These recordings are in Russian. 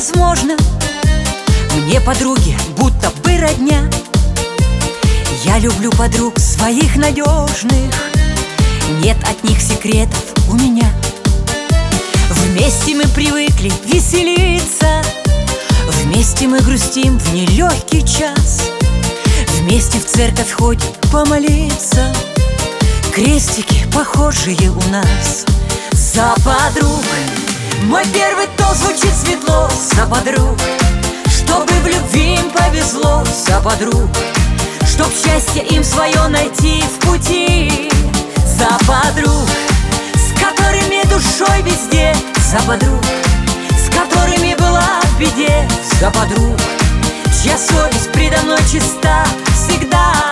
невозможно. Мне подруги будто бы родня. Я люблю подруг своих надежных, нет от них секретов у меня. Вместе мы привыкли веселиться, вместе мы грустим в нелегкий час. Вместе в церковь ходим помолиться, крестики похожие у нас. За подруг мой первый тост звучит светло. За подруг, чтобы в любви им повезло. За подруг, чтоб счастье им свое найти в пути. За подруг, с которыми душой везде. За подруг, с которыми была в беде. За подруг, чья совесть предо мной чиста всегда.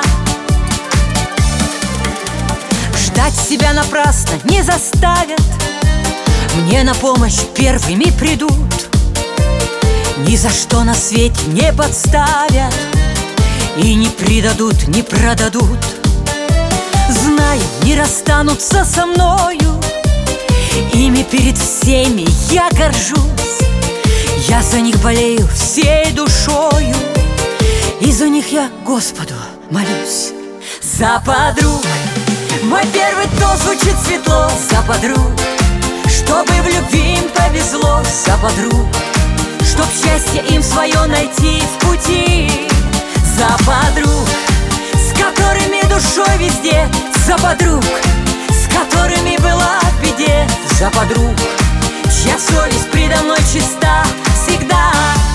Ждать себя напрасно не заставят, мне на помощь первыми придут. Ни за что на свете не подставят и не предадут, не продадут. Знаю, не расстанутся со мною, ими перед всеми я горжусь. Я за них болею всей душою, и за них я Господу молюсь. За подруг мой первый тост звучит светло. За подруг, чтобы в любви им повезло. За подруг, чтоб счастье им свое найти в пути. За подруг, с которыми душой везде. За подруг, с которыми была в беде. За подруг, чья совесть предо мной чиста всегда.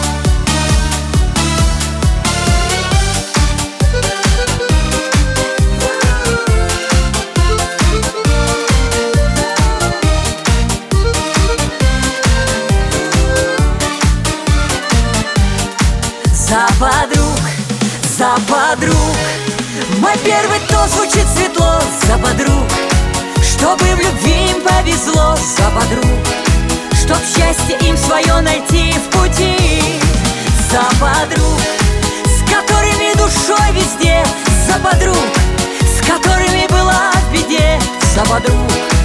За подруг, за подруг, мой первый тост звучит светло. За подруг, чтобы в любви им повезло. За подруг, чтоб счастье им свое найти в пути. За подруг, с которыми душой везде. За подруг, с которыми была в беде. За подруг,